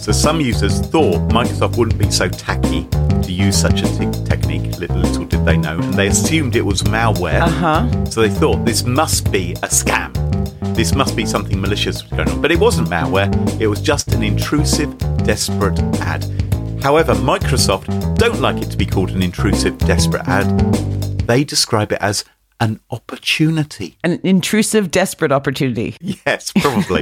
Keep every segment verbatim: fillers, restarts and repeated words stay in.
So some users thought Microsoft wouldn't be so tacky to use such a t- technique, little, little did they know, and they assumed it was malware. Uh-huh. So they thought this must be a scam. This must be something malicious going on. But it wasn't malware. It was just an intrusive, desperate ad. However, Microsoft don't like it to be called an intrusive, desperate ad. They describe it as an opportunity. An intrusive, desperate opportunity. Yes, probably.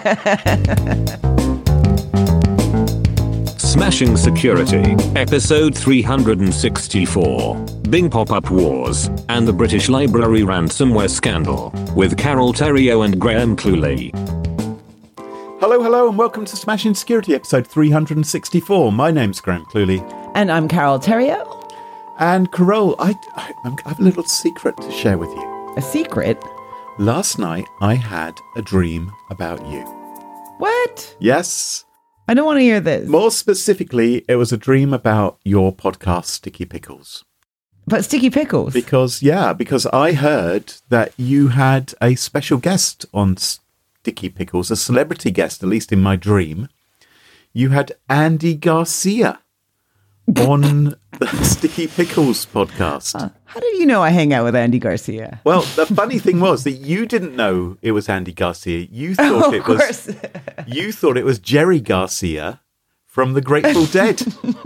Smashing Security, episode three hundred sixty-four, Bing Pop-Up Wars, and the British Library ransomware scandal, with Carol Theriault and Graham Cluley. Hello, hello, and welcome to Smashing Security, episode three hundred sixty-four. My name's Graham Cluley. And I'm Carol Theriault. And Carol, I, I, I have a little secret to share with you. A secret? Last night, I had a dream about you. What? Yes. I don't want to hear this. More specifically, it was a dream about your podcast, Sticky Pickles. But Sticky Pickles? Because, yeah, because I heard that you had a special guest on Sticky Pickles, a celebrity guest, at least in my dream. You had Andy Garcia on the Sticky Pickles podcast. Uh, how did you know I hang out with Andy Garcia? Well, the funny thing was that you didn't know it was Andy Garcia. You thought oh, it was you thought it was Jerry Garcia from the Grateful Dead.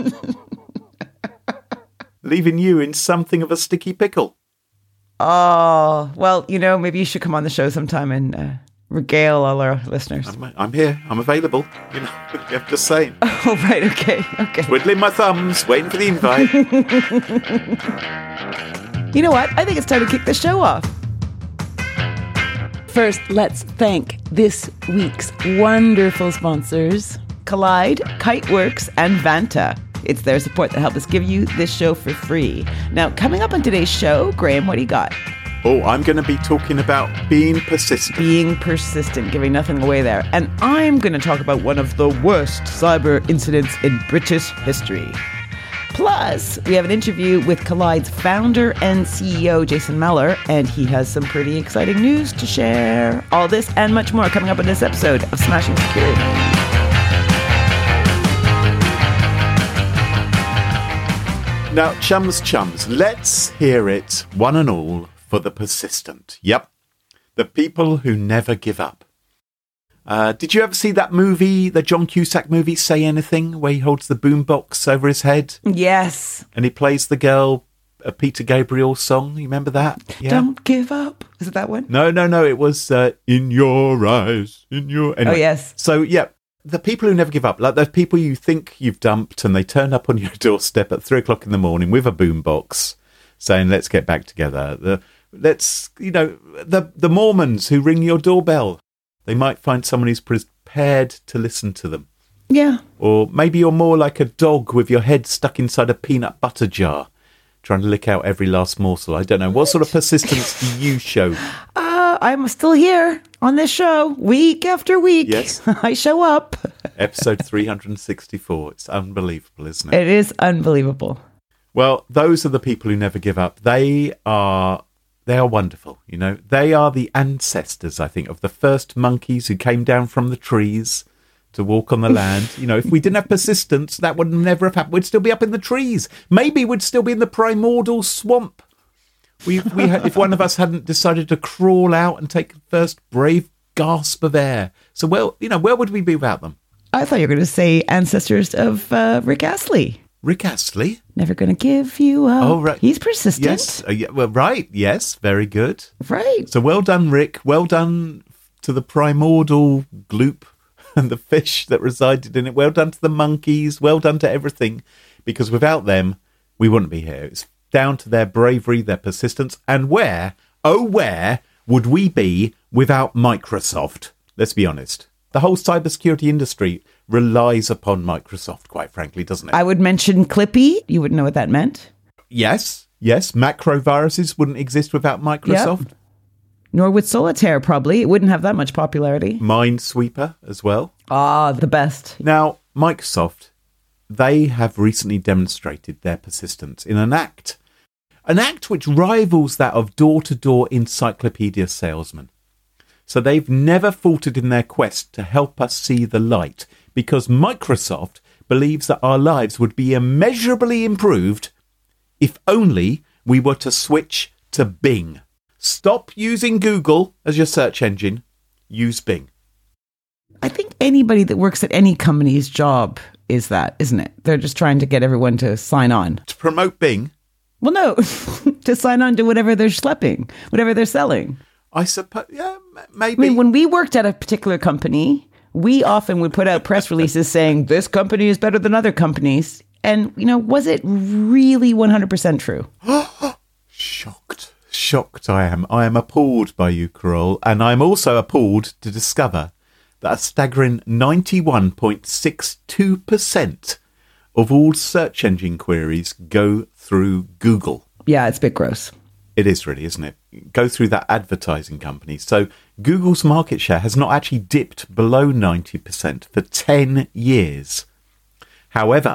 Leaving you in something of a sticky pickle. Oh, well, you know, maybe you should come on the show sometime and uh, regale all our listeners. I'm, I'm here. I'm available. You know, I'm just saying. Oh, right. Okay. Okay. Twiddling my thumbs, waiting for the invite. You know what? I think it's time to kick the show off. First, let's thank this week's wonderful sponsors, Collide, Kiteworks, and Vanta. It's their support that helped us give you this show for free. Now, coming up on today's show, Graham, what do you got? Oh, I'm going to be talking about being persistent. Being persistent, giving nothing away there. And I'm going to talk about one of the worst cyber incidents in British history. Plus, we have an interview with Collide's founder and C E O, Jason Meller, and he has some pretty exciting news to share. All this and much more coming up in this episode of Smashing Security. Now, chums, chums, let's hear it, one and all, for the persistent. Yep, the people who never give up. Uh, did you ever see that movie, the John Cusack movie, Say Anything, where he holds the boombox over his head? Yes. And he plays the girl, a Peter Gabriel song. You remember that? Yeah. Don't give up. Is it that one? No, no, no. It was uh, In Your Eyes, in your... Anyway, oh, yes. So, yeah. The people who never give up, like those people you think you've dumped and they turn up on your doorstep at three o'clock in the morning with a boombox saying, let's get back together. The, let's, you know, the, the Mormons who ring your doorbell, they might find someone who's prepared to listen to them. Yeah. Or maybe you're more like a dog with your head stuck inside a peanut butter jar, trying to lick out every last morsel. I don't know. What sort of persistence do you show? Uh, I'm still here on this show week after week. Yes. I show up. Episode three hundred sixty-four. It's unbelievable, isn't it? It is unbelievable. Well, those are the people who never give up. They are they are wonderful, you know. They are the ancestors, I think, of the first monkeys who came down from the trees to walk on the land. You know, if we didn't have persistence, that would never have happened. We'd still be up in the trees. Maybe we'd still be in the primordial swamp. We, we had, if one of us hadn't decided to crawl out and take the first brave gasp of air. So, well, you know, where would we be without them? I thought you were going to say ancestors of uh, Rick Astley. Rick Astley? Never going to give you up. Oh, right. He's persistent. Yes. Uh, yeah, well, right. Yes. Very good. Right. So well done, Rick. Well done to the primordial gloop and the fish that resided in it. Well done to the monkeys. Well done to everything. Because without them, we wouldn't be here. It's down to their bravery, their persistence. And where, oh, where would we be without Microsoft? Let's be honest. The whole cybersecurity industry relies upon Microsoft, quite frankly, doesn't it? I would mention Clippy. You wouldn't know what that meant. Yes, yes. Macro viruses wouldn't exist without Microsoft. Yep. Nor would Solitaire, probably. It wouldn't have that much popularity. Minesweeper as well. Ah, the best. Now, Microsoft, they have recently demonstrated their persistence in an act. An act which rivals that of door-to-door encyclopedia salesmen. So they've never faltered in their quest to help us see the light because Microsoft believes that our lives would be immeasurably improved if only we were to switch to Bing. Stop using Google as your search engine. Use Bing. I think anybody that works at any company's job is that, isn't it? They're just trying to get everyone to sign on. To promote Bing? Well, no, to sign on to whatever they're schlepping, whatever they're selling. I suppose, yeah, maybe. I mean, when we worked at a particular company, we often would put out press releases saying this company is better than other companies. And, you know, was it really one hundred percent true? Shocked. Shocked I am. I am appalled by you, Carol. And I'm also appalled to discover that a staggering ninety-one point six two percent of all search engine queries go through Google. Yeah, it's a bit gross. It is really, isn't it? Go through that advertising company. So Google's market share has not actually dipped below ninety percent for ten years. However,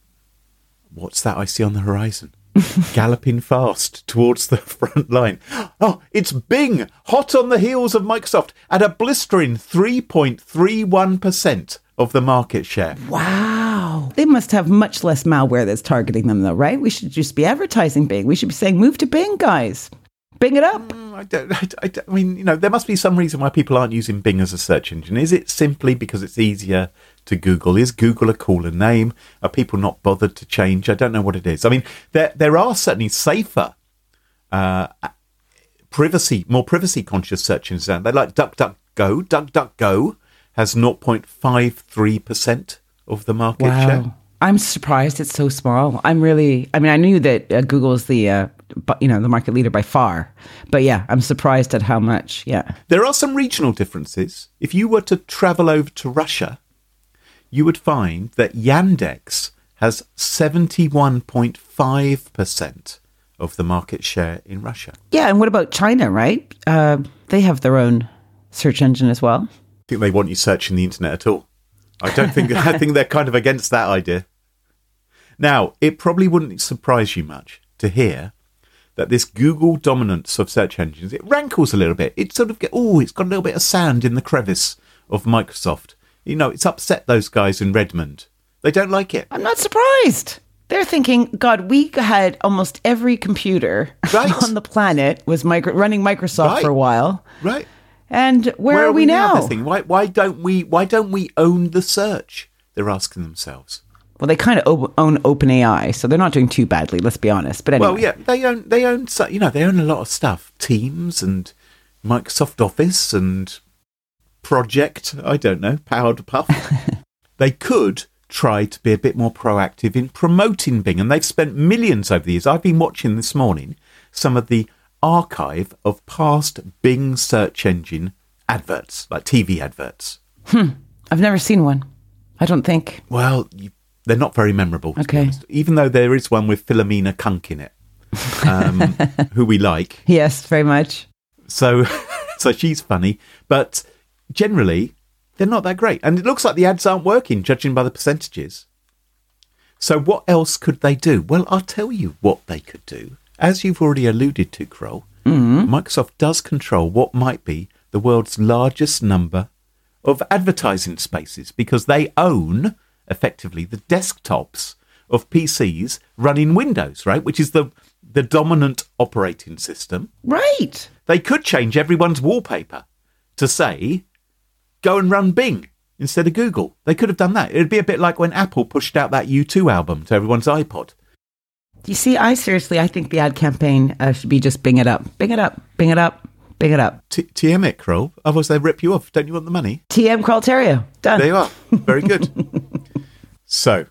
what's that I see on the horizon? Galloping fast towards the front line. Oh, it's Bing, hot on the heels of Microsoft at a blistering three point three one percent of the market share. Wow. They must have much less malware that's targeting them, though, right? We should just be advertising Bing. We should be saying, move to Bing, guys. Bing it up. Mm, I, don't, I, I, don't, I mean, you know, there must be some reason why people aren't using Bing as a search engine. Is it simply because it's easier to Google? Is Google a cooler name? Are people not bothered to change? I don't know what it is. I mean, there there are certainly safer, uh, privacy, more privacy conscious search engines. They like DuckDuckGo. DuckDuckGo has zero point five three percent of the market wow. share. I'm surprised it's so small. I'm really, I mean, I knew that uh, Google's the, uh, you know, the market leader by far. But yeah, I'm surprised at how much, yeah. There are some regional differences. If you were to travel over to Russia, you would find that Yandex has seventy-one point five percent of the market share in Russia. Yeah, and what about China, right? Uh, they have their own search engine as well. I think they want you searching the internet at all. I don't think, I think they're kind of against that idea. Now, it probably wouldn't surprise you much to hear that this Google dominance of search engines, it rankles a little bit. It sort of get, oh, it's got a little bit of sand in the crevice of Microsoft. You know, it's upset those guys in Redmond. They don't like it. I'm not surprised. They're thinking, God, we had almost every computer right. on the planet was micro- running Microsoft right. for a while. Right. And where, where are, are we, we now? now why, why don't we? Why don't we own the search? They're asking themselves. Well, they kind of o- own OpenAI, so they're not doing too badly. Let's be honest. But anyway, well, yeah, they own. They own. You know, they own a lot of stuff. Teams and Microsoft Office and Project. I don't know. Powered Puff. They could try to be a bit more proactive in promoting Bing, and they've spent millions over the years. I've been watching this morning some of the archive of past Bing search engine adverts, like T V adverts. Hmm. I've never seen one. I don't think. Well, you, they're not very memorable, to okay. be honest. Even though there is one with Philomena Kunk in it, um, who we like. Yes, very much. So, so she's funny, but generally they're not that great. And it looks like the ads aren't working, judging by the percentages. So what else could they do? Well, I'll tell you what they could do. As you've already alluded to, Kroll, mm-hmm. Microsoft does control what might be the world's largest number of advertising spaces because they own, effectively, the desktops of P Cs running Windows, right? Which is the, the dominant operating system. Right. They could change everyone's wallpaper to say, go and run Bing instead of Google. They could have done that. It would be a bit like when Apple pushed out that U two album to everyone's iPod. You see, I seriously, I think the ad campaign uh, should be just Bing it up. Bing it up. Bing it up. Bing it up. T- TM it, Kroll. Otherwise they rip you off. Don't you want the money? T M Kroll-Terrio. Done. There you are. Very good. So,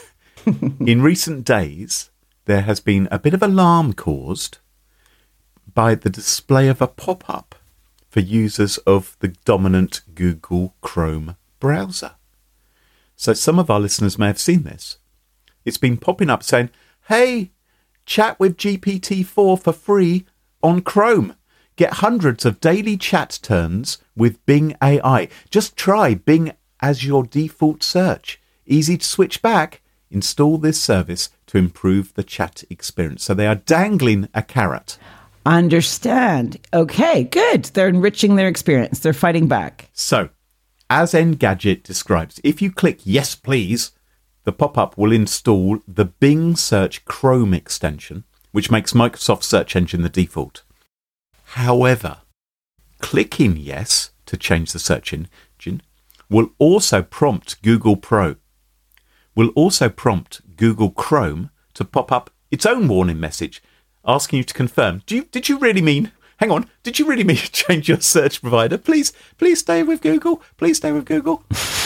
in recent days, there has been a bit of alarm caused by the display of a pop-up for users of the dominant Google Chrome browser. So some of our listeners may have seen this. It's been popping up saying, hey, chat with G P T four for free on Chrome. Get hundreds of daily chat turns with Bing A I. Just try Bing as your default search. Easy to switch back. Install this service to improve the chat experience. So they are dangling a carrot. Understand. Okay, good. They're enriching their experience. They're fighting back. So As Engadget describes, if you click yes please, the pop-up will install the Bing Search Chrome extension, which makes Microsoft Search Engine the default. However, clicking yes to change the search engine will also prompt Google Pro, will also prompt Google Chrome to pop up its own warning message asking you to confirm. Do you, did you really mean, hang on, did you really mean change your search provider? Please, please stay with Google. Please stay with Google.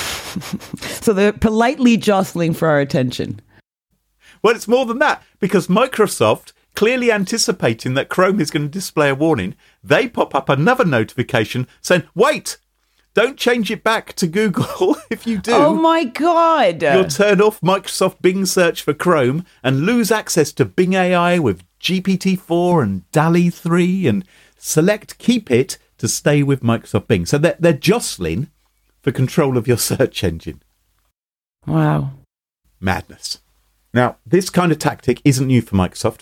So they're politely jostling for our attention. Well, it's more than that, because Microsoft, clearly anticipating that Chrome is going to display a warning, they pop up another notification saying, wait, don't change it back to Google. If you do, oh my God, you'll turn off Microsoft Bing Search for Chrome and lose access to Bing A I with G P T four and DALL-E three, and select keep it to stay with Microsoft Bing. So they're, they're jostling for control of your search engine. Wow. Madness. Now, this kind of tactic isn't new for Microsoft.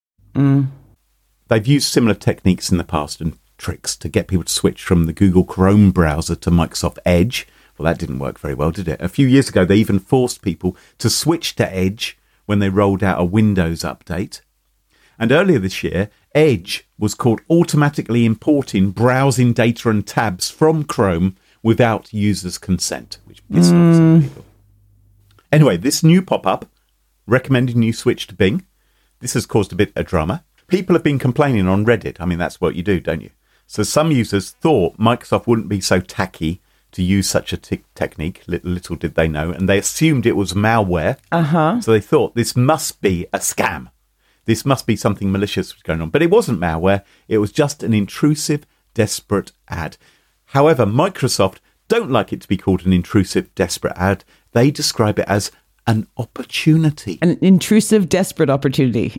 Mm. They've used similar techniques in the past and tricks to get people to switch from the Google Chrome browser to Microsoft Edge. Well, that didn't work very well, did it? A few years ago, they even forced people to switch to Edge when they rolled out a Windows update. And earlier this year, Edge was caught automatically importing browsing data and tabs from Chrome without users' consent, which pissed off some people. Anyway, this new pop-up recommending you switch to Bing. This has caused a bit of drama. People have been complaining on Reddit. I mean, that's what you do, don't you? So some users thought Microsoft wouldn't be so tacky to use such a t- technique. Little, little did they know. And they assumed it was malware. Uh-huh. So they thought this must be a scam. This must be something malicious was going on. But it wasn't malware. It was just an intrusive, desperate ad. However, Microsoft don't like it to be called an intrusive, desperate ad. They describe it as an opportunity. An intrusive, desperate opportunity.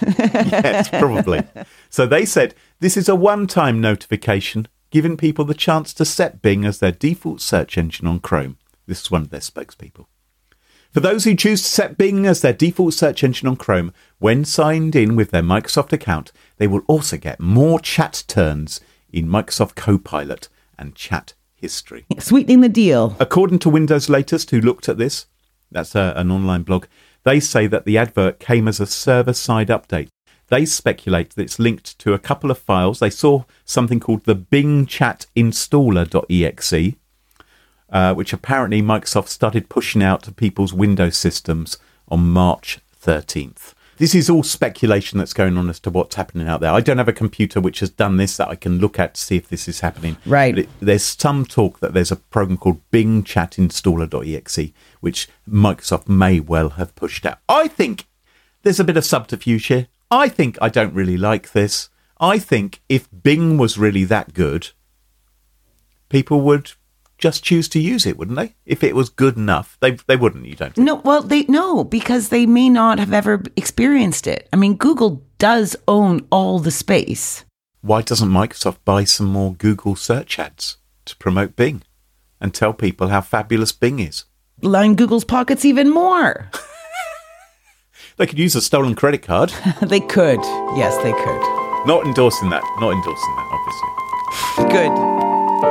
Yes, probably. So they said, this is a one-time notification, giving people the chance to set Bing as their default search engine on Chrome. This is one of their spokespeople. For those who choose to set Bing as their default search engine on Chrome, when signed in with their Microsoft account, they will also get more chat turns in Microsoft Copilot and chat history. Sweetening the deal. According to Windows Latest, who looked at this, that's a, an online blog, they say that the advert came as a server-side update. They speculate that it's linked to a couple of files. They saw something called the Bing Chat Installer.exe, uh, which apparently Microsoft started pushing out to people's Windows systems on March thirteenth. This is all speculation that's going on as to what's happening out there. I don't have a computer which has done this that I can look at to see if this is happening. Right. But it, there's some talk that there's a program called Bing Chat Installer.exe, which Microsoft may well have pushed out. I think there's a bit of subterfuge here. I think I don't really like this. I think if Bing was really that good, people would just choose to use it, wouldn't they? If it was good enough, they they wouldn't. You don't think? No, well, they no, because they may not have ever experienced it. I mean, Google does own all the space. Why doesn't Microsoft buy some more Google search ads to promote Bing and tell people how fabulous Bing is? Line Google's pockets even more. They could use a stolen credit card. They could. Yes, they could. Not endorsing that. Not endorsing that, obviously. Good.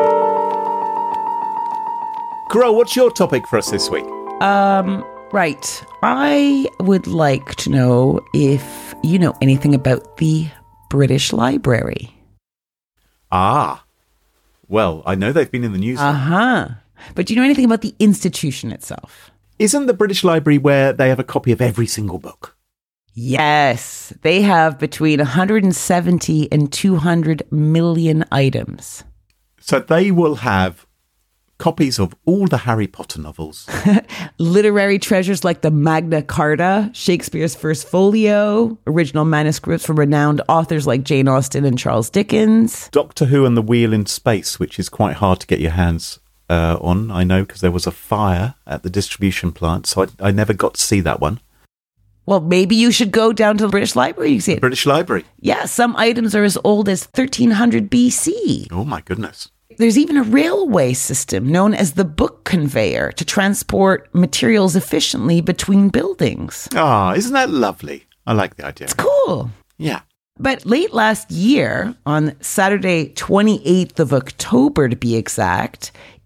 Carol, what's your topic for us this week? Um, right. I would like to know if you know anything about the British Library. Ah. Well, I know they've been in the news. Uh-huh. But do you know anything about the institution itself? Isn't the British Library where they have a copy of every single book? Yes. They have between one hundred seventy and two hundred million items. So they will have copies of all the Harry Potter novels. Literary treasures like the Magna Carta, Shakespeare's First Folio, original manuscripts from renowned authors like Jane Austen and Charles Dickens. Doctor Who and the Wheel in Space, which is quite hard to get your hands uh, on, I know, because there was a fire at the distribution plant, so I, I never got to see that one. Well, maybe you should go down to the British Library. You see it. British Library? Yeah, some items are as old as thirteen hundred B C. Oh, my goodness. There's even a railway system known as the book conveyor to transport materials efficiently between buildings. Ah, isn't that lovely? I like the idea. It's cool. Yeah. But late last year, on Saturday, twenty-eighth of October to be exact,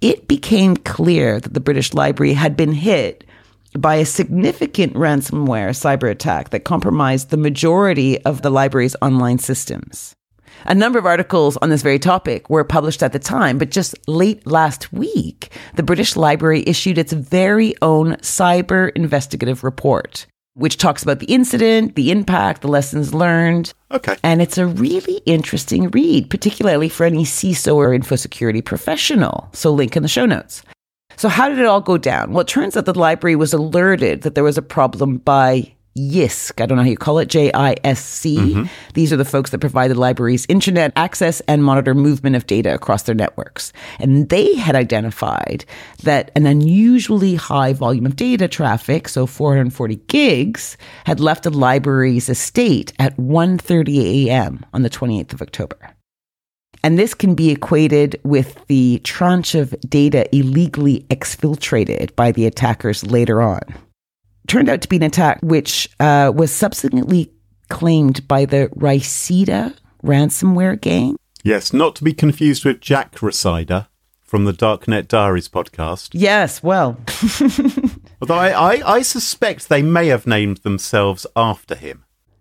it became clear that the British Library had been hit by a significant ransomware cyber attack that compromised the majority of the library's online systems. A number of articles on this very topic were published at the time, but just late last week, the British Library issued its very own cyber investigative report, which talks about the incident, the impact, the lessons learned. Okay. And it's a really interesting read, particularly for any C I S O or infosecurity professional. So link in the show notes. So how did it all go down? Well, it turns out the library was alerted that there was a problem by JISC. I don't know how you call it, J I S C. Mm-hmm. These are the folks that provide the library's internet access and monitor movement of data across their networks. And they had identified that an unusually high volume of data traffic, so four hundred forty gigs, had left the library's estate at one thirty a.m. on the twenty-eighth of October. And this can be equated with the tranche of data illegally exfiltrated by the attackers later on. Turned out to be an attack which uh, was subsequently claimed by the Rhysida ransomware gang. Yes, not to be confused with Jack Rhysida from the Darknet Diaries podcast. Yes, well. Although I, I, I suspect they may have named themselves after him.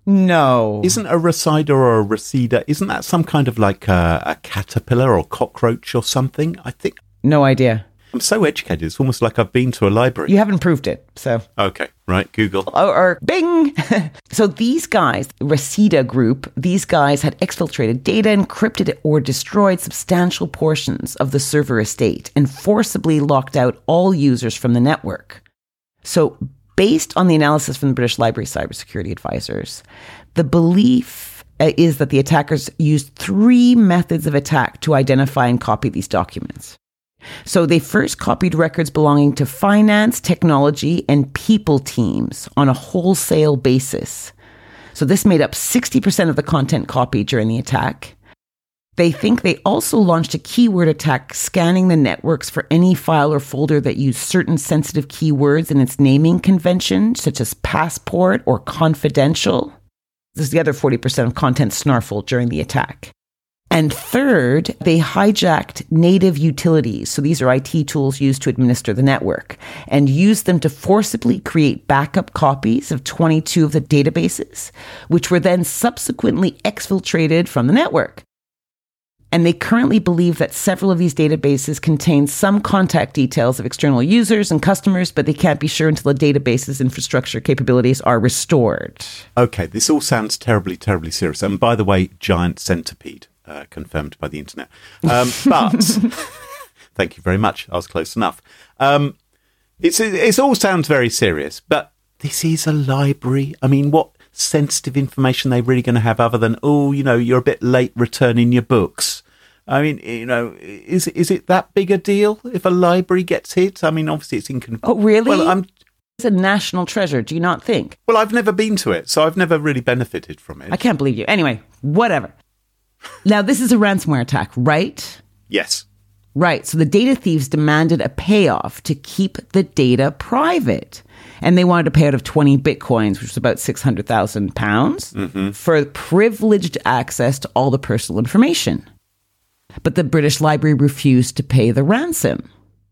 No. Isn't a Rhysida or a Rhysida, isn't that some kind of like a, a caterpillar or cockroach or something? I think. No idea. I'm so educated. It's almost like I've been to a library. You haven't proved it, so. Okay, right, Google. Or, or Bing! So these guys, Rhysida Group, these guys had exfiltrated data, encrypted or destroyed substantial portions of the server estate, and forcibly locked out all users from the network. So based on the analysis from the British Library cybersecurity advisors, the belief is that the attackers used three methods of attack to identify and copy these documents. So they first copied records belonging to finance, technology, and people teams on a wholesale basis. So this made up sixty percent of the content copied during the attack. They think they also launched a keyword attack scanning the networks for any file or folder that used certain sensitive keywords in its naming convention, such as passport or confidential. This is the other forty percent of content snarfled during the attack. And third, they hijacked native utilities. So these are I T tools used to administer the network, and used them to forcibly create backup copies of twenty-two of the databases, which were then subsequently exfiltrated from the network. And they currently believe that several of these databases contain some contact details of external users and customers, but they can't be sure until the database's infrastructure capabilities are restored. Okay, this all sounds terribly, terribly serious. And by the way, giant centipede. Uh, confirmed by the internet. Um, but thank you very much. I was close enough. Um, it's it all sounds very serious, but this is a library. I mean, what sensitive information are they really going to have other than, oh, you know, you're a bit late returning your books? I mean, you know, is is it that big a deal if a library gets hit? I mean, obviously it's inconvenient. Oh, really? Well, I'm. It's a national treasure, do you not think? Well, I've never been to it, so I've never really benefited from it. I can't believe you. Anyway, whatever. Now, this is a ransomware attack, right? Yes. Right. So the data thieves demanded a payoff to keep the data private. And they wanted a payout of twenty bitcoins, which was about six hundred thousand pounds, mm-hmm. for privileged access to all the personal information. But the British Library refused to pay the ransom.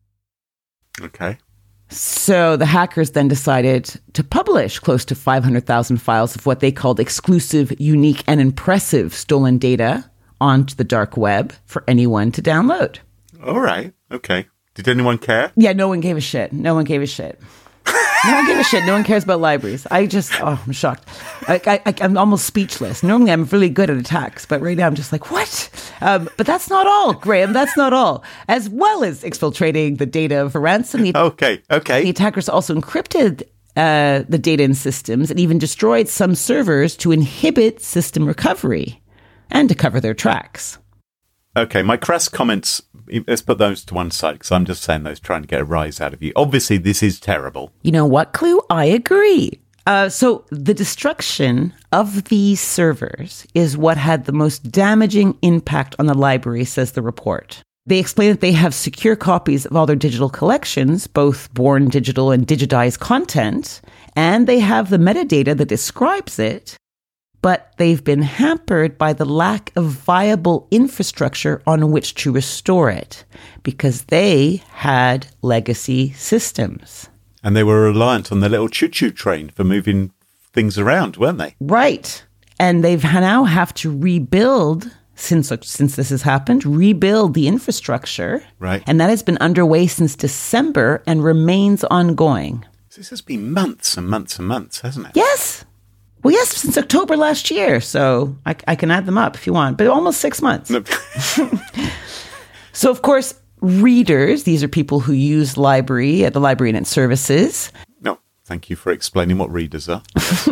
Okay. So the hackers then decided to publish close to five hundred thousand files of what they called exclusive, unique, and impressive stolen data onto the dark web for anyone to download. All right. Okay. Did anyone care? Yeah, no one gave a shit. No one gave a shit. No one gave a shit. No one cares about libraries. I just, oh, I'm shocked. I, I, I'm almost speechless. Normally, I'm really good at attacks, but right now I'm just like, what? Um, but that's not all, Graham. That's not all. As well as exfiltrating the data for ransom, the, okay, okay. the attackers also encrypted uh, the data in systems and even destroyed some servers to inhibit system recovery and to cover their tracks. Okay, my crass comments, let's put those to one side, because I'm just saying those trying to get a rise out of you. Obviously, this is terrible. You know what, Clue? I agree. Uh, so the destruction of these servers is what had the most damaging impact on the library, says the report. They explain that they have secure copies of all their digital collections, both born digital and digitized content, and they have the metadata that describes it. but they've been hampered by the lack of viable infrastructure on which to restore it because they had legacy systems. And they were reliant on the little choo-choo train for moving things around, weren't they? Right. And they've now have to rebuild, since since this has happened, rebuild the infrastructure. Right. And that has been underway since December and remains ongoing. This has been months and months and months, hasn't it? Yes. Well, yes, since October last year. So I, I can add them up if you want, but almost six months. No. So, of course, readers, these are people who use library at the library and its services. No, thank you for explaining what readers are.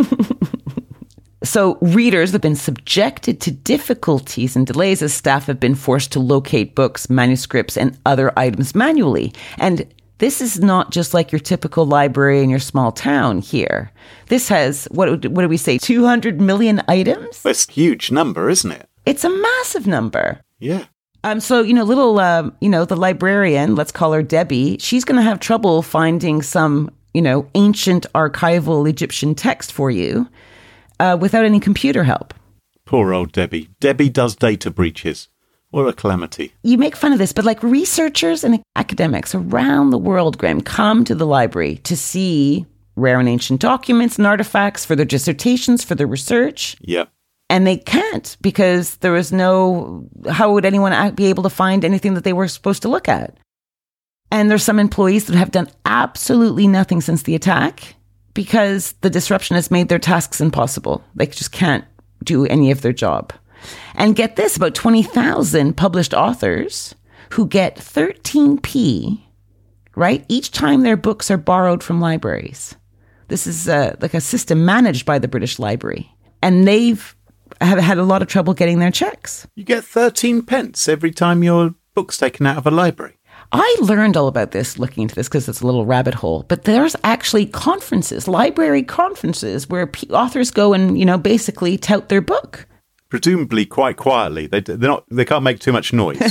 So readers have been subjected to difficulties and delays as staff have been forced to locate books, manuscripts, and other items manually. And this is not just like your typical library in your small town here. This has, what, what do we say, two hundred million items? That's a huge number, isn't it? It's a massive number. Yeah. Um, so, you know, little, uh, you know, the librarian, let's call her Debbie, she's going to have trouble finding some, you know, ancient archival Egyptian text for you uh, without any computer help. Poor old Debbie. Debbie does data breaches. What a calamity. You make fun of this, but like researchers and academics around the world, Graham, come to the library to see rare and ancient documents and artifacts for their dissertations, for their research. Yeah. And they can't because there is no, how would anyone be able to find anything that they were supposed to look at? And there's some employees that have done absolutely nothing since the attack because the disruption has made their tasks impossible. They just can't do any of their job. And get this, about twenty thousand published authors who get thirteen p, right, each time their books are borrowed from libraries. This is uh, like a system managed by the British Library. And they've have had a lot of trouble getting their checks. You get thirteen pence every time your book's taken out of a library. I learned all about this looking into this because it's a little rabbit hole. But there's actually conferences, library conferences, where p- authors go and, you know, basically tout their book. Presumably quite quietly. They they're not. They can't make too much noise.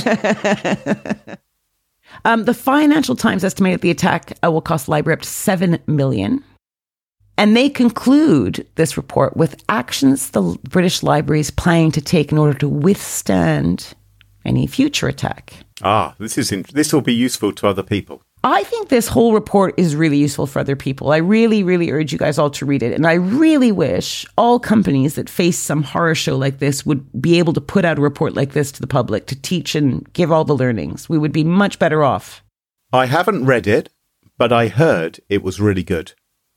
um, the Financial Times estimated the attack uh, will cost the library up to seven million dollars. And they conclude this report with actions the British Library is planning to take in order to withstand any future attack. Ah, this is in, this will be useful to other people. I think this whole report is really useful for other people. I really, really urge you guys all to read it. And I really wish all companies that face some horror show like this would be able to put out a report like this to the public to teach and give all the learnings. We would be much better off. I haven't read it, but I heard it was really good.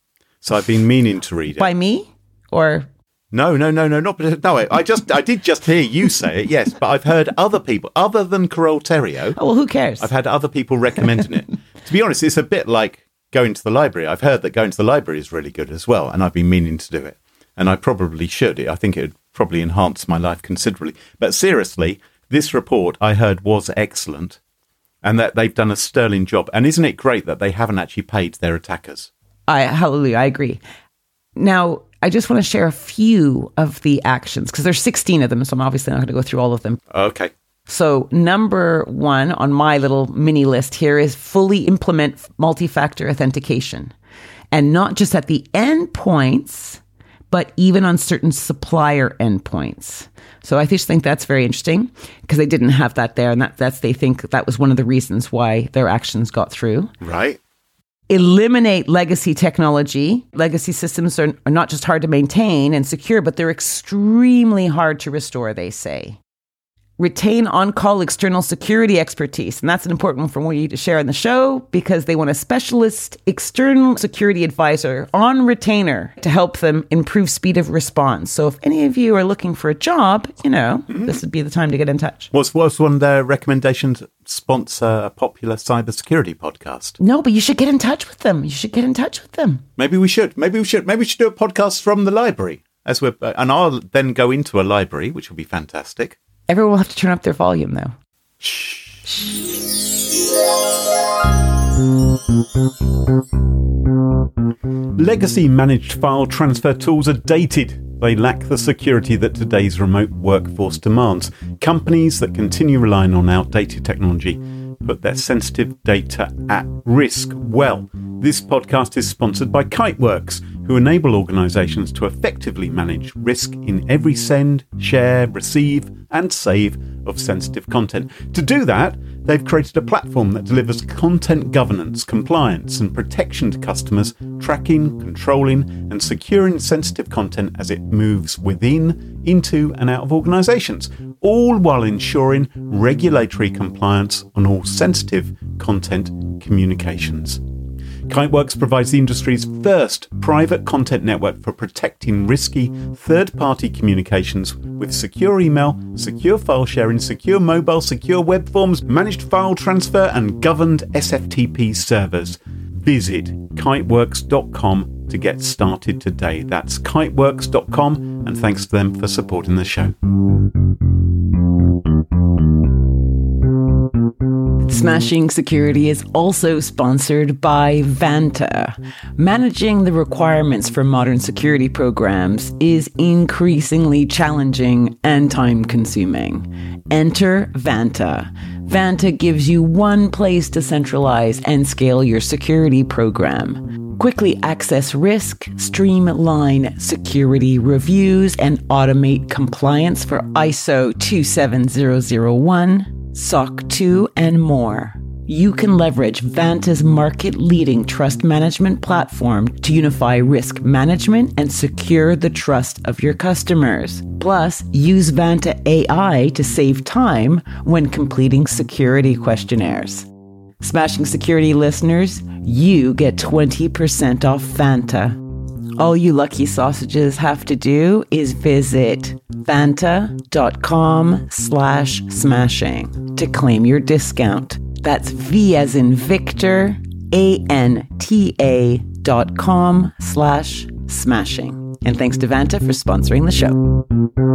So I've been meaning to read it. By me? Or... No, no, no, no, not no. I just, I did just hear you say it, yes, but I've heard other people, other than Carole Theriault. Oh, well, who cares? I've had other people recommending it. To be honest, it's a bit like going to the library. I've heard that going to the library is really good as well, and I've been meaning to do it. And I probably should. I think it would probably enhance my life considerably. But seriously, this report I heard was excellent, and that they've done a sterling job. And isn't it great that they haven't actually paid their attackers? I hallelujah, I agree. Now, I just want to share a few of the actions because there's sixteen of them, so I'm obviously not going to go through all of them. Okay. So number one on my little mini list here is fully implement multi-factor authentication. And not just at the endpoints, but even on certain supplier endpoints. So I just think that's very interesting because they didn't have that there. And that, that's they think that was one of the reasons why their actions got through. Right. Eliminate legacy technology. Legacy systems are, are not just hard to maintain and secure, but they're extremely hard to restore, they say. Retain on-call external security expertise. And that's an important one for you to share in the show because they want a specialist external security advisor on retainer to help them improve speed of response. So if any of you are looking for a job, you know, mm-hmm. this would be the time to get in touch. What's, what's one of their recommendations? Sponsor a popular cybersecurity podcast. No, but you should get in touch with them. You should get in touch with them. Maybe we should. Maybe we should. Maybe we should do a podcast from the library. As we're, uh, and I'll then go into a library, which will be fantastic. Everyone will have to turn up their volume, though. Shh. Legacy managed file transfer tools are dated. They lack the security that today's remote workforce demands. Companies that continue relying on outdated technology put their sensitive data at risk. Well, this podcast is sponsored by Kiteworks. who enable organisations to effectively manage risk in every send, share, receive and save of sensitive content. To do that, they've created a platform that delivers content governance, compliance and protection to customers, tracking, controlling and securing sensitive content as it moves within, into and out of organisations, all while ensuring regulatory compliance on all sensitive content communications. Kiteworks provides the industry's first private content network for protecting risky third-party communications with secure email, secure file sharing, secure mobile, secure web forms, managed file transfer and governed S F T P servers. Visit kiteworks dot com to get started today. That's kiteworks dot com, and thanks to them for supporting the show. Smashing Security is also sponsored by Vanta. Managing the requirements for modern security programs is increasingly challenging and time-consuming. Enter Vanta. Vanta gives you one place to centralize and scale your security program. Quickly access risk, streamline security reviews, and automate compliance for I S O two seven zero zero one, S O C two, and more. You can leverage Vanta's market-leading trust management platform to unify risk management and secure the trust of your customers. Plus, use Vanta A I to save time when completing security questionnaires. Smashing Security listeners, you get twenty percent off Vanta. All you lucky sausages have to do is visit vanta.com slash smashing to claim your discount. That's V as in Victor, A-N-T-A dot com slash smashing. And thanks to Vanta for sponsoring the show.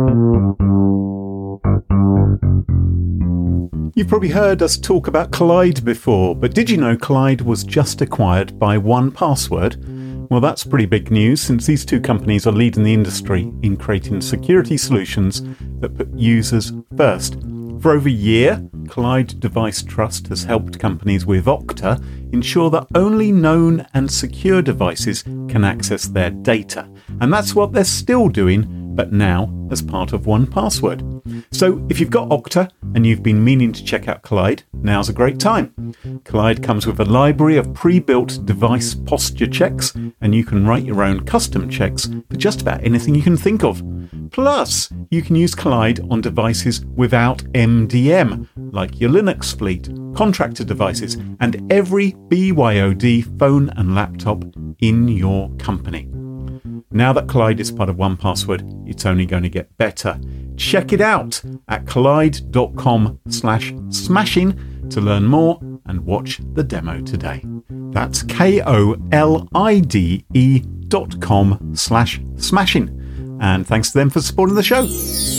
You've probably heard us talk about Kolide before, but did you know Kolide was just acquired by one password? Well, that's pretty big news, since these two companies are leading the industry in creating security solutions that put users first. For over a year, Kolide Device Trust has helped companies with Okta ensure that only known and secure devices can access their data. And that's what they're still doing, but now as part of one password. So if you've got Okta and you've been meaning to check out Kolide, now's a great time. Kolide comes with a library of pre-built device posture checks, and you can write your own custom checks for just about anything you can think of. Plus, you can use Kolide on devices without M D M, like your Linux fleet, contractor devices, and every B Y O D phone and laptop in your company. Now that Kolide is part of one password, it's only going to get better. Check it out at kolide.com slash smashing to learn more and watch the demo today. That's K-O-L-I-D-E dot com slash smashing. And thanks to them for supporting the show.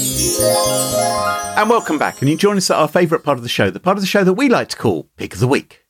And welcome back. And you join us at our favourite part of the show, the part of the show that we like to call Pick of the Week.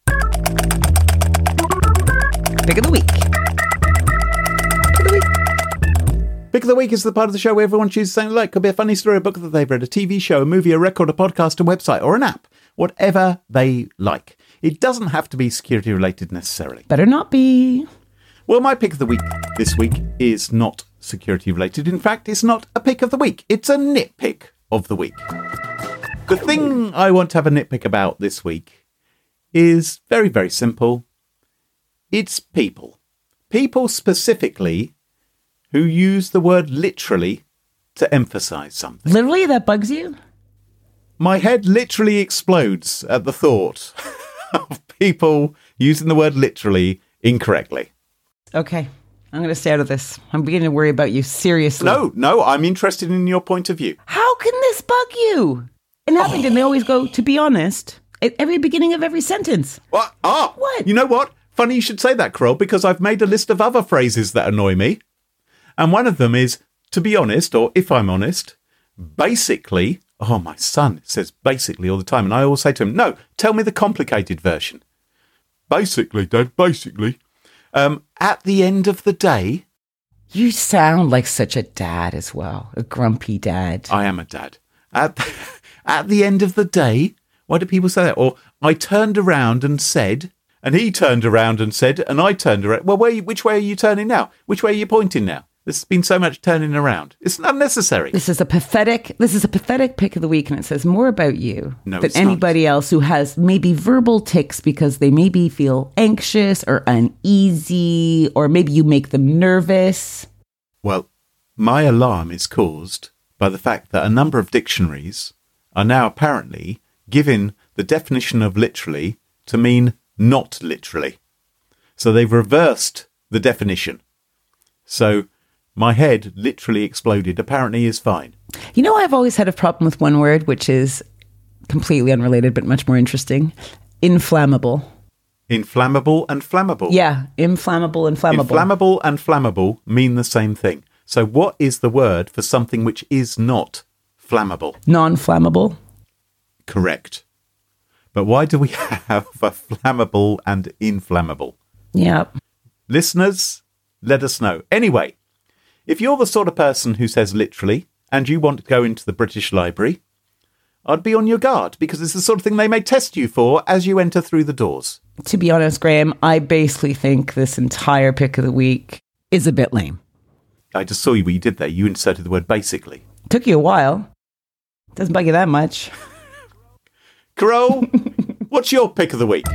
Pick of the Week. Pick of the Week. Pick of the Week is the part of the show where everyone chooses something like. Could be a funny story, a book that they've read, a T V show, a movie, a record, a podcast, a website, or an app. Whatever they like. It doesn't have to be security related necessarily. Better not be. Well, my pick of the week this week is not security related. In fact, it's not a pick of the week. It's a nitpick of the week. The thing I want to have a nitpick about this week is very, very simple. It's people. People specifically who use the word literally to emphasize something. Literally? That bugs you? My head literally explodes at the thought of people using the word literally incorrectly. Okay. I'm going to stay out of this. I'm beginning to worry about you, seriously. No, no, I'm interested in your point of view. How can this bug you? In Abingdon, oh. They always go, to be honest, at every beginning of every sentence. What? Ah, what? You know what? Funny you should say that, Kroll, because I've made a list of other phrases that annoy me. And one of them is, to be honest, or if I'm honest, basically, oh, my son says basically all the time. And I always say to him, no, tell me the complicated version. Basically, Dad, basically. Um, at the end of the day... You sound like such a dad as well, a grumpy dad. I am a dad. At the, at the end of the day, why do people say that? Or I turned around and said, And he turned around and said, and I turned around, well, where, which way are you turning now? Which way are you pointing now? There's been so much turning around. It's unnecessary. This is a pathetic, this is a pathetic pick of the week, and it says more about you no, than anybody not. else who has maybe verbal tics because they maybe feel anxious or uneasy, or maybe you make them nervous. Well, my alarm is caused by the fact that a number of dictionaries are now apparently giving the definition of literally to mean not literally. So they've reversed the definition. So my head literally exploded. Apparently is fine. You know, I've always had a problem with one word, which is completely unrelated, but much more interesting. Inflammable. Inflammable and flammable. Yeah, inflammable and flammable. Inflammable and flammable mean the same thing. So what is the word for something which is not flammable? Non-flammable. Correct. But why do we have a flammable and inflammable? Yeah. Listeners, let us know. Anyway, if you're the sort of person who says literally and you want to go into the British Library, I'd be on your guard because it's the sort of thing they may test you for as you enter through the doors. To be honest, Graham, I basically think this entire pick of the week is a bit lame. I just saw you what you did there. You inserted the word basically. Took you a while. Doesn't bug you that much. Crow, what's your pick of the week?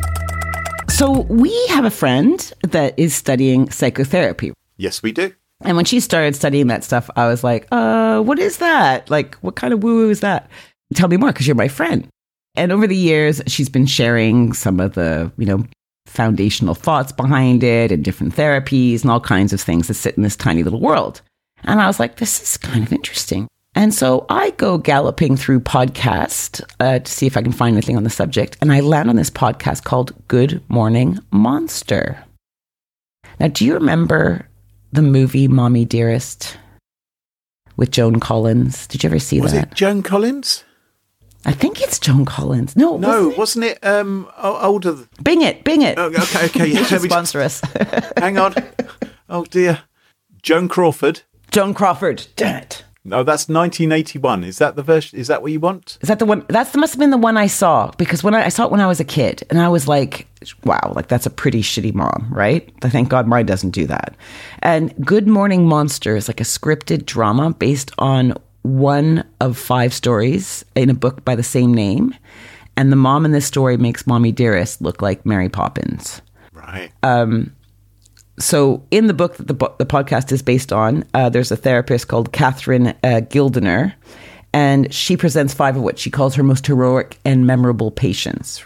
So we have a friend that is studying psychotherapy. Yes, we do. And when she started studying that stuff, I was like, uh, what is that? Like, what kind of woo-woo is that? Tell me more, because you're my friend. And over the years, she's been sharing some of the, you know, foundational thoughts behind it and different therapies and all kinds of things that sit in this tiny little world. And I was like, this is kind of interesting. And so I go galloping through podcasts uh, to see if I can find anything on the subject. And I land on this podcast called Good Morning Monster. Now, do you remember the movie Mommy Dearest with Joan Collins? Did you ever see Was that? Was it Joan Collins? I think it's Joan Collins. No, no, wasn't it? Wasn't it um, older? Th- Bing it, Bing it. Oh, okay, okay. Yeah, should sponsor us. Hang on. Oh, dear. Joan Crawford. Joan Crawford. Damn it. No, that's nineteen eighty-one. Is that the version? Is that what you want? Is that the one? That must have been the one I saw, because when I, I saw it when I was a kid, and I was like, wow, like that's a pretty shitty mom, right? Thank God mine doesn't do that. And Good Morning Monster is like a scripted drama based on one of five stories in a book by the same name. And the mom in this story makes Mommy Dearest look like Mary Poppins. Right. Um, So in the book that the, the podcast is based on, uh, there's a therapist called Catherine uh, Gildener, and she presents five of what she calls her most heroic and memorable patients.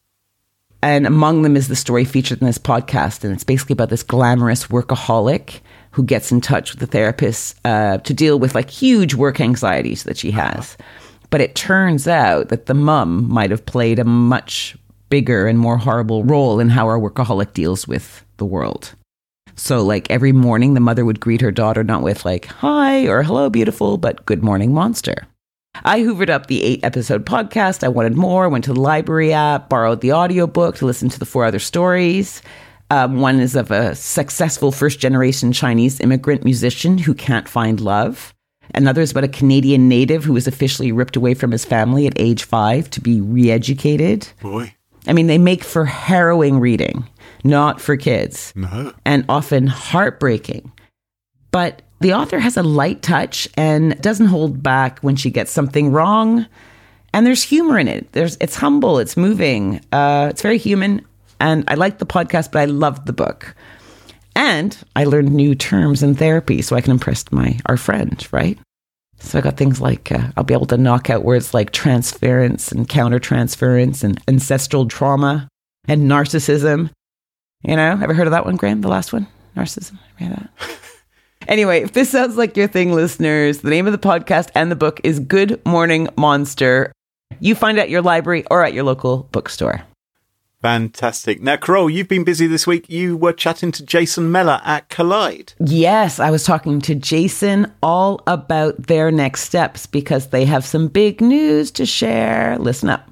And among them is the story featured in this podcast, and it's basically about this glamorous workaholic who gets in touch with the therapist uh, to deal with like huge work anxieties that she has. But it turns out that the mum might have played a much bigger and more horrible role in how our workaholic deals with the world. So like every morning, the mother would greet her daughter not with like, hi or hello, beautiful, but good morning, monster. I hoovered up the eight episode podcast. I wanted more, went to the library app, borrowed the audiobook to listen to the four other stories. Um, one is of a successful first generation Chinese immigrant musician who can't find love. Another is about a Canadian native who was officially ripped away from his family at age five to be re-educated. Boy. I mean, they make for harrowing reading. Not for kids. No. And often heartbreaking. But the author has a light touch and doesn't hold back when she gets something wrong. And there's humor in it. There's It's humble. It's moving. Uh, it's very human. And I liked the podcast, but I loved the book. And I learned new terms in therapy so I can impress my our friend, right? So I got things like, uh, I'll be able to knock out words like transference and countertransference and ancestral trauma and narcissism. You know, ever heard of that one, Graham? The last one? Narcissism? Ever heard that? Anyway, if this sounds like your thing, listeners, the name of the podcast and the book is Good Morning Monster. You find it at your library or at your local bookstore. Fantastic. Now, Carol, you've been busy this week. You were chatting to Jason Mellor at Collide. Yes, I was talking to Jason all about their next steps because they have some big news to share. Listen up.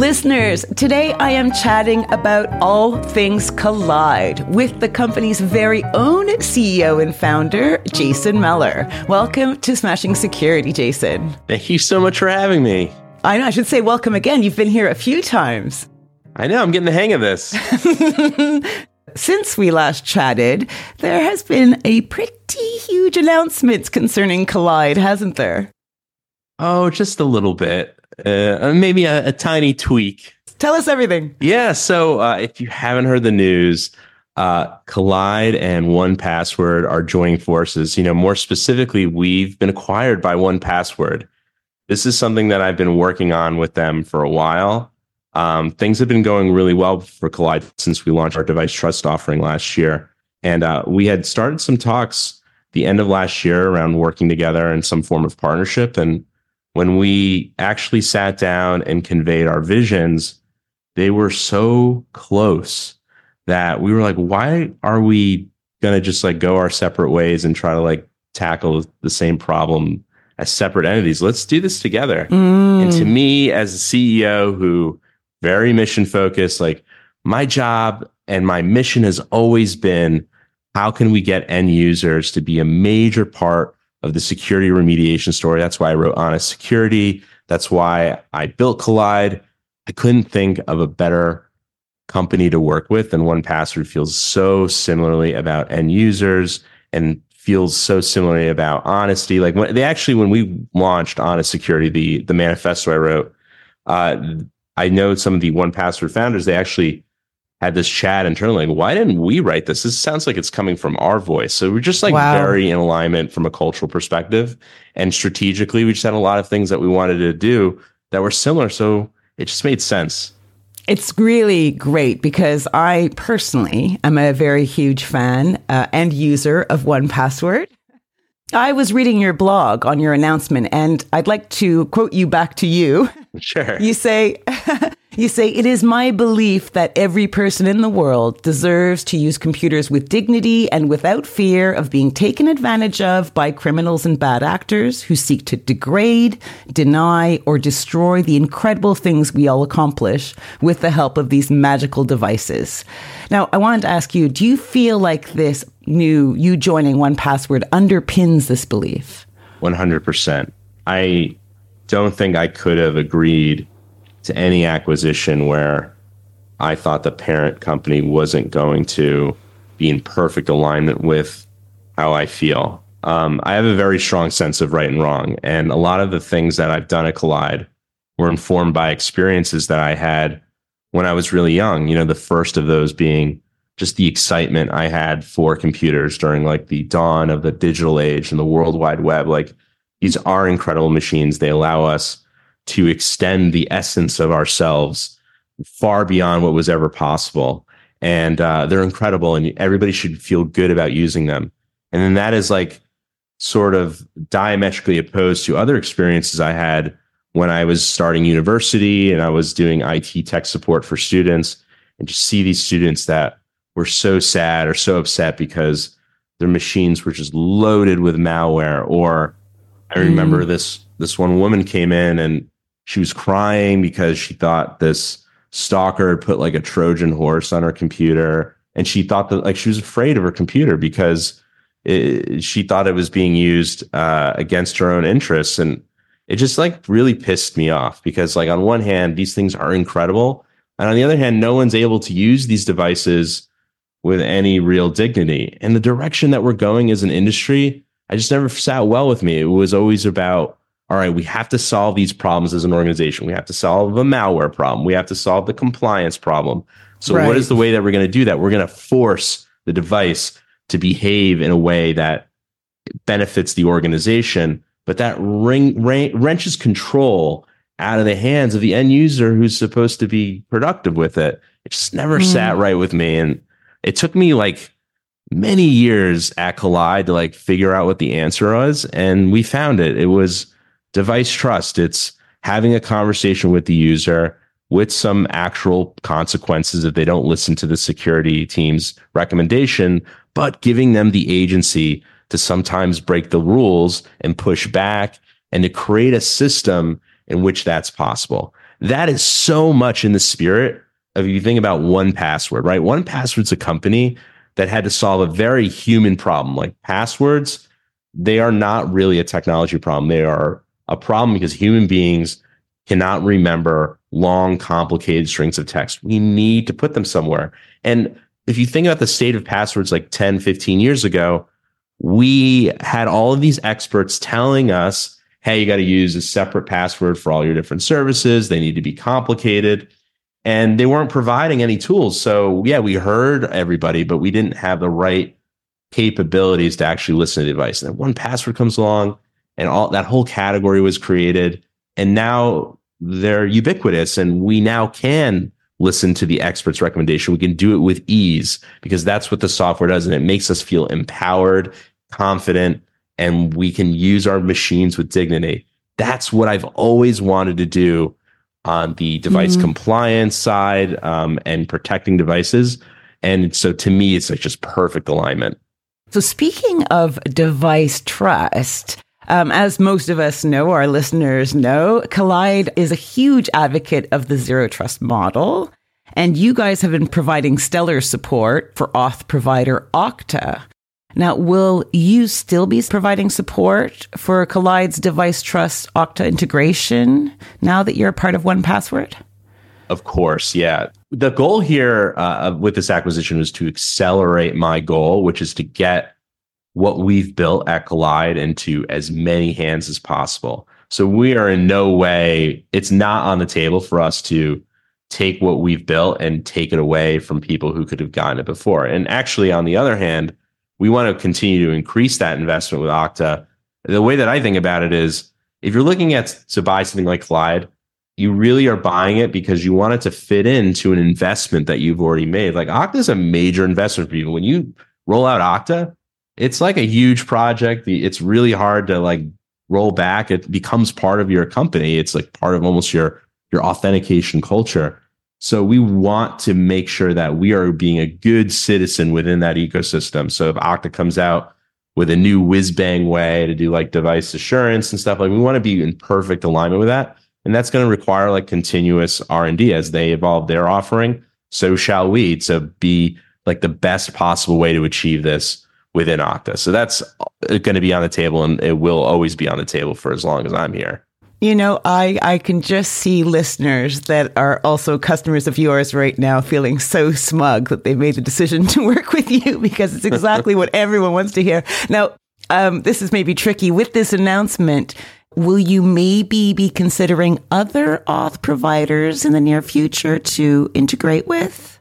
Listeners, today I am chatting about all things Kolide with the company's very own C E O and founder, Jason Meller. Welcome to Smashing Security, Jason. Thank you so much for having me. I know, I should say welcome again. You've been here a few times. I know, I'm getting the hang of this. Since we last chatted, there has been a pretty huge announcement concerning Kolide, hasn't there? Oh, just a little bit. Uh, maybe a, a tiny tweak. Tell us everything. Yeah, so uh, if you haven't heard the news, uh, Kolide and one Password are joining forces. You know, more specifically, we've been acquired by one Password. This is something that I've been working on with them for a while. Um, things have been going really well for Kolide since we launched our device trust offering last year. And uh, we had started some talks the end of last year around working together in some form of partnership. And when we actually sat down and conveyed our visions, they were so close that we were like, why are we going to just like go our separate ways and try to like tackle the same problem as separate entities? Let's do this together. Mm. And to me, as a C E O who very mission focused, like my job and my mission has always been, how can we get end users to be a major part of the security remediation story? That's why I wrote Honest Security. That's why I built Kolide. I couldn't think of a better company to work with than one Password. Feels so similarly about end users and feels so similarly about honesty. Like when they actually, when we launched Honest Security, the, the manifesto I wrote, uh, I know some of the one Password founders, they actually had this chat internally. Like, why didn't we write this? This sounds like it's coming from our voice. So we're just like wow. very in alignment from a cultural perspective. And strategically, we just had a lot of things that we wanted to do that were similar. So it just made sense. It's really great because I personally am a very huge fan uh, and user of one Password. I was reading your blog on your announcement, and I'd like to quote you back to you. Sure. You say, you say, it is my belief that every person in the world deserves to use computers with dignity and without fear of being taken advantage of by criminals and bad actors who seek to degrade, deny, or destroy the incredible things we all accomplish with the help of these magical devices. Now, I wanted to ask you, do you feel like this new, you joining one Password underpins this belief? one hundred percent. I don't think I could have agreed to any acquisition where I thought the parent company wasn't going to be in perfect alignment with how I feel. Um, I have a very strong sense of right and wrong. And a lot of the things that I've done at Kolide were informed by experiences that I had when I was really young. You know, the first of those being just the excitement I had for computers during like the dawn of the digital age and the World Wide Web. Like, these are incredible machines. They allow us to extend the essence of ourselves far beyond what was ever possible. And uh, they're incredible, and everybody should feel good about using them. And then that is like sort of diametrically opposed to other experiences I had when I was starting university and I was doing I T tech support for students, and just see these students that were so sad or so upset because their machines were just loaded with malware. Or I remember mm. this this one woman came in and she was crying because she thought this stalker had put like a Trojan horse on her computer, and she thought that like she was afraid of her computer because it, she thought it was being used uh, against her own interests. And it just like really pissed me off because like on one hand, these things are incredible, and on the other hand, no one's able to use these devices with any real dignity. And the direction that we're going as an industry, I just never sat well with me. It was always about, all right, we have to solve these problems as an organization. We have to solve the malware problem. We have to solve the compliance problem. So right. What is the way that we're going to do that? We're going to force the device to behave in a way that benefits the organization, but that ring, ring, wrenches control out of the hands of the end user who's supposed to be productive with it. It just never mm. sat right with me. And it took me like many years at Kolide to like figure out what the answer was. And we found it. It was device trust. It's having a conversation with the user with some actual consequences if they don't listen to the security team's recommendation, but giving them the agency to sometimes break the rules and push back and to create a system in which that's possible. that is so much in the spirit of, if you think about one Password, right? one Password's a company that had to solve a very human problem. Like passwords, they are not really a technology problem. They are a problem because human beings cannot remember long, complicated strings of text. We need to put them somewhere. And if you think about the state of passwords like ten, fifteen years ago, we had all of these experts telling us, hey, you got to use a separate password for all your different services. They need to be complicated. And they weren't providing any tools. So yeah, we heard everybody, but we didn't have the right capabilities to actually listen to the advice. And then one Password comes along and all that whole category was created. And now they're ubiquitous, and we now can listen to the expert's recommendation. We can do it with ease because that's what the software does. And it makes us feel empowered, confident, and we can use our machines with dignity. That's what I've always wanted to do on the device mm-hmm. compliance side um, and protecting devices. And so to me, it's like just perfect alignment. So speaking of device trust, Um, as most of us know, our listeners know, Kolide is a huge advocate of the zero trust model. And you guys have been providing stellar support for auth provider Okta. Now, will you still be providing support for Kolide's device trust Okta integration now that you're a part of one Password? Of course, yeah. The goal here uh, with this acquisition was to accelerate my goal, which is to get what we've built at Kolide into as many hands as possible. So we are in no way, it's not on the table for us to take what we've built and take it away from people who could have gotten it before. And actually, on the other hand, we want to continue to increase that investment with Okta. The way that I think about it is, if you're looking at to buy something like Kolide, you really are buying it because you want it to fit into an investment that you've already made. Like Okta is a major investment for you. When you roll out Okta, it's like a huge project. It's really hard to like roll back. It becomes part of your company. It's like part of almost your, your authentication culture. So we want to make sure that we are being a good citizen within that ecosystem. So if Okta comes out with a new whiz-bang way to do like device assurance and stuff, like we want to be in perfect alignment with that. And that's going to require like continuous R and D as they evolve their offering. So shall we, to be like the best possible way to achieve this within Okta. So that's going to be on the table, and it will always be on the table for as long as I'm here. You know, I, I can just see listeners that are also customers of yours right now feeling so smug that they've made the decision to work with you, because it's exactly what everyone wants to hear. Now, um, this is maybe tricky. With this announcement, will you maybe be considering other auth providers in the near future to integrate with?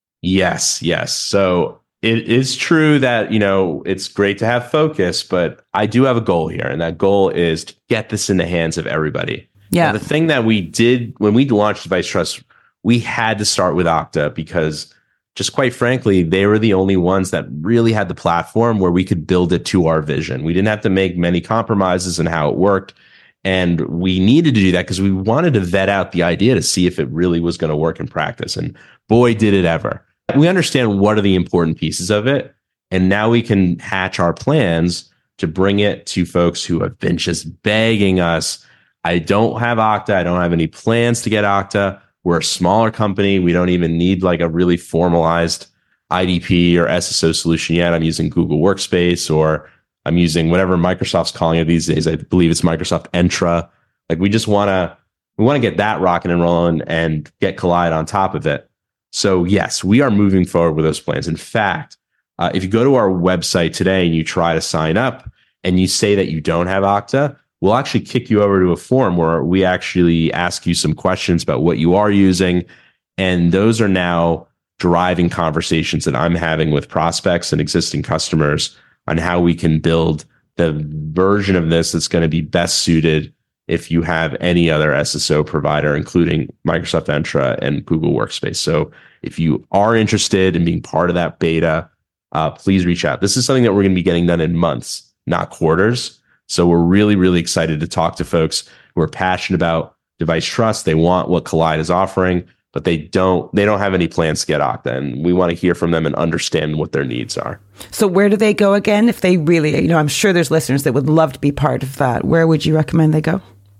Yes, yes. So it is true that, you know, it's great to have focus, but I do have a goal here. And that goal is to get this in the hands of everybody. Yeah. And the thing that we did when we launched Device Trust, we had to start with Okta because, just quite frankly, they were the only ones that really had the platform where we could build it to our vision. We didn't have to make many compromises in how it worked. And we needed to do that because we wanted to vet out the idea to see if it really was going to work in practice. And boy, did it ever. We understand what are the important pieces of it. And now we can hatch our plans to bring it to folks who have been just begging us. I don't have Okta. I don't have any plans to get Okta. We're a smaller company. We don't even need like a really formalized I D P or S S O solution yet. I'm using Google Workspace, or I'm using whatever Microsoft's calling it these days. I believe it's Microsoft Entra. Like we just want to, we want to get that rocking and rolling and get Kolide on top of it. So yes, we are moving forward with those plans. In fact, uh, if you go to our website today and you try to sign up and you say that you don't have Okta, we'll actually kick you over to a form where we actually ask you some questions about what you are using. And those are now driving conversations that I'm having with prospects and existing customers on how we can build the version of this that's going to be best suited if you have any other S S O provider, including Microsoft Entra and Google Workspace. So if you are interested in being part of that beta, uh, please reach out. This is something that we're going to be getting done in months, not quarters. So we're really, really excited to talk to folks who are passionate about device trust. They want what Kolide is offering, but they don't they don't have any plans to get Okta. And we want to hear from them and understand what their needs are. So where do they go again if they really, you know, I'm sure there's listeners that would love to be part of that. Where would you recommend they go?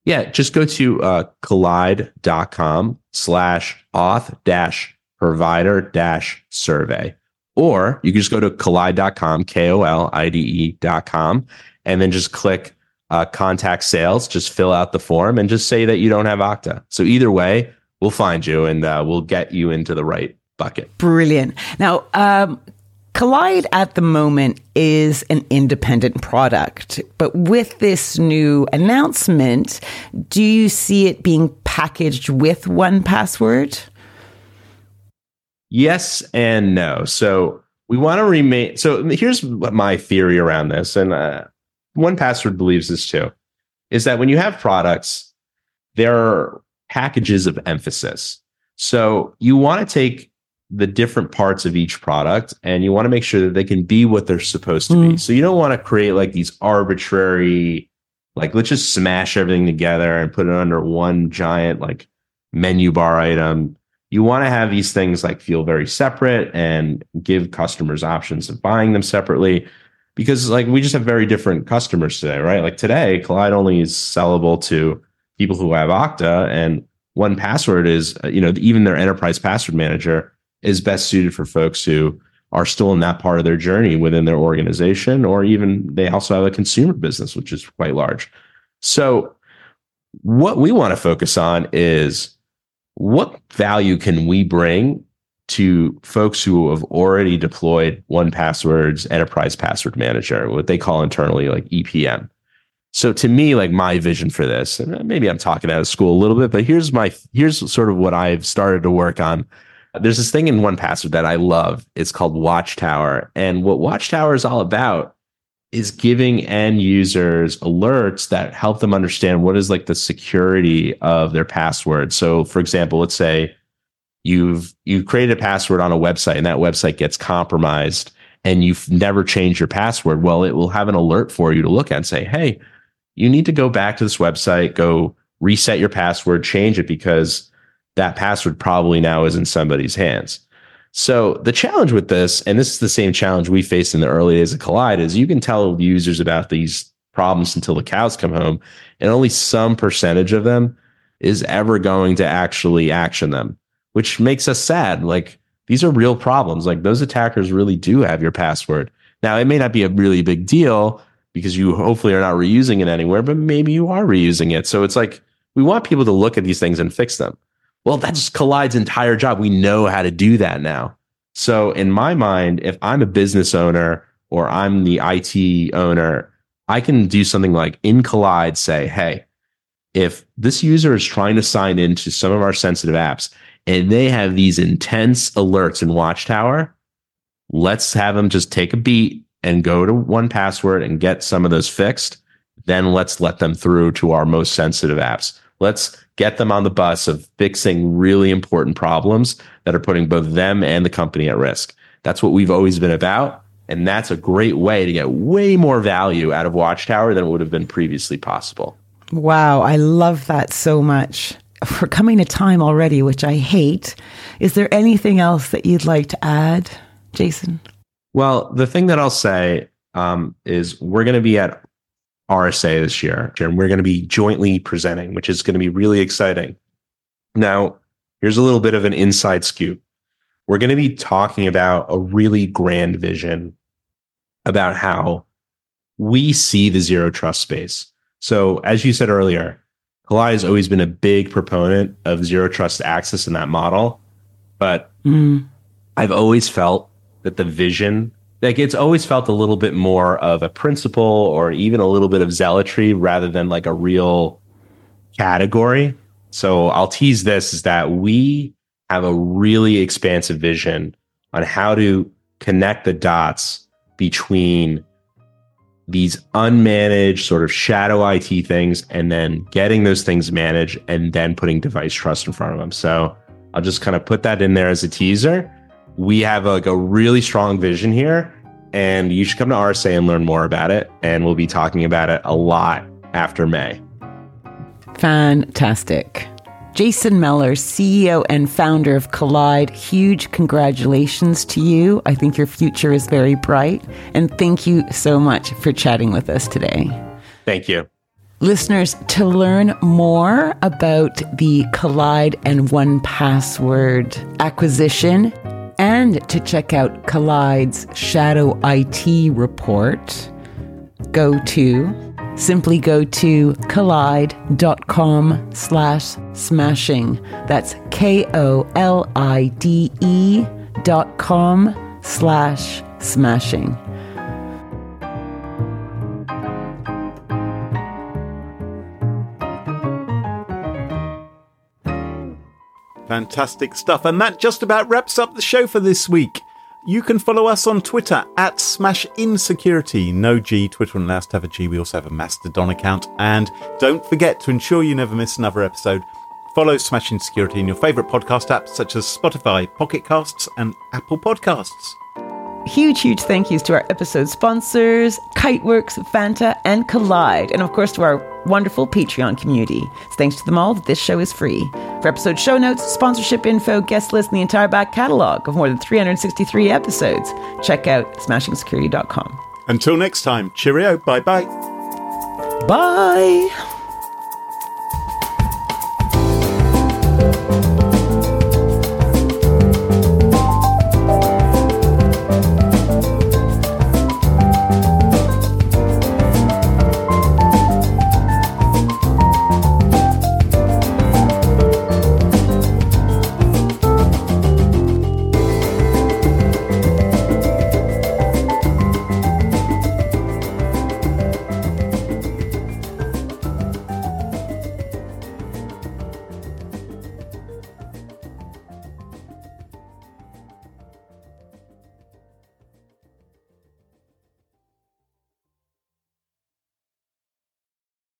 Yeah, just go to uh, kolide.com slash auth dash provider dash survey. Or you can just go to kolide dot com, K O L I D E dot com, and then just click uh, contact sales, just fill out the form and just say that you don't have Okta. So either way, we'll find you and uh, we'll get you into the right bucket. Brilliant. Now, um, Kolide at the moment is an independent product, but with this new announcement, do you see it being packaged with one Password? Yes and no. So we want to remain. So here's what my theory around this, and uh, one Password believes this too, is that when you have products, there are packages of emphasis. So you want to take the different parts of each product and you want to make sure that they can be what they're supposed to mm. be. So you don't want to create like these arbitrary, like, let's just smash everything together and put it under one giant like menu bar item. You want to have these things like feel very separate and give customers options of buying them separately, because like we just have very different customers today, right? Like today, Kolide only is sellable to people who have Okta, and one Password is, you know, even their enterprise password manager is best suited for folks who are still in that part of their journey within their organization, or even they also have a consumer business, which is quite large. So what we want to focus on is what value can we bring to folks who have already deployed one Password's enterprise password manager, what they call internally like E P M. So to me, like my vision for this, and maybe I'm talking out of school a little bit, but here's my, here's sort of what I've started to work on. There's this thing in one Password that I love. It's called Watchtower. And what Watchtower is all about is giving end users alerts that help them understand what is like the security of their password. So for example, let's say you've you've created a password on a website and that website gets compromised and you've never changed your password. Well, it will have an alert for you to look at and say, hey, you need to go back to this website, go reset your password, change it, because that password probably now is in somebody's hands. So the challenge with this, and this is the same challenge we faced in the early days of Kolide, is you can tell users about these problems until the cows come home, and only some percentage of them is ever going to actually action them, which makes us sad. Like, these are real problems. Like, those attackers really do have your password. Now, it may not be a really big deal because you hopefully are not reusing it anywhere, but maybe you are reusing it. So it's like, we want people to look at these things and fix them. Well, that's Kollide's entire job. We know how to do that now. So in my mind, if I'm a business owner or I'm the I T owner, I can do something like in Kolide say, hey, if this user is trying to sign into some of our sensitive apps and they have these intense alerts in Watchtower, let's have them just take a beat and go to one Password and get some of those fixed. Then let's let them through to our most sensitive apps. Let's get them on the bus of fixing really important problems that are putting both them and the company at risk. That's what we've always been about. And that's a great way to get way more value out of Watchtower than would have been previously possible. Wow, I love that so much. We're coming to time already, which I hate. Is there anything else that you'd like to add, Jason? Well, the thing that I'll say um, is we're going to be at R S A this year, and we're going to be jointly presenting, which is going to be really exciting. Now, here's a little bit of an inside scoop. We're going to be talking about a really grand vision about how we see the zero trust space. So, as you said earlier, Kolide has always been a big proponent of zero trust access in that model, but mm. I've always felt that the vision, like it's always felt a little bit more of a principle or even a little bit of zealotry rather than like a real category. So I'll tease this, is that we have a really expansive vision on how to connect the dots between these unmanaged sort of shadow I T things and then getting those things managed and then putting device trust in front of them. So I'll just kind of put that in there as a teaser. We have like a really strong vision here, and you should come to R S A and learn more about it. And we'll be talking about it a lot after May. Fantastic. Jason Mellor, C E O and founder of Kolide, huge congratulations to you. I think your future is very bright. And thank you so much for chatting with us today. Thank you. Listeners, to learn more about the Kolide and one Password acquisition and to check out Kolide's Shadow I T report, go to, simply go to kolide.com slash smashing. That's K O L I D E dot com slash smashing. Fantastic stuff. And that just about wraps up the show for this week. You can follow us on Twitter at SmashInSecurity. No G, Twitter and last have a G. We also have a Mastodon account. And don't forget, to ensure you never miss another episode, follow Smash Insecurity in your favourite podcast apps such as Spotify, Pocket Casts and Apple Podcasts. Huge, huge thank yous to our episode sponsors, Kiteworks, Fanta, and Kolide. And of course to our wonderful Patreon community. It's thanks to them all that this show is free. For episode show notes, sponsorship info, guest list, and the entire back catalogue of more than three hundred sixty-three episodes, check out smashing security dot com. Until next time, cheerio, bye-bye. Bye!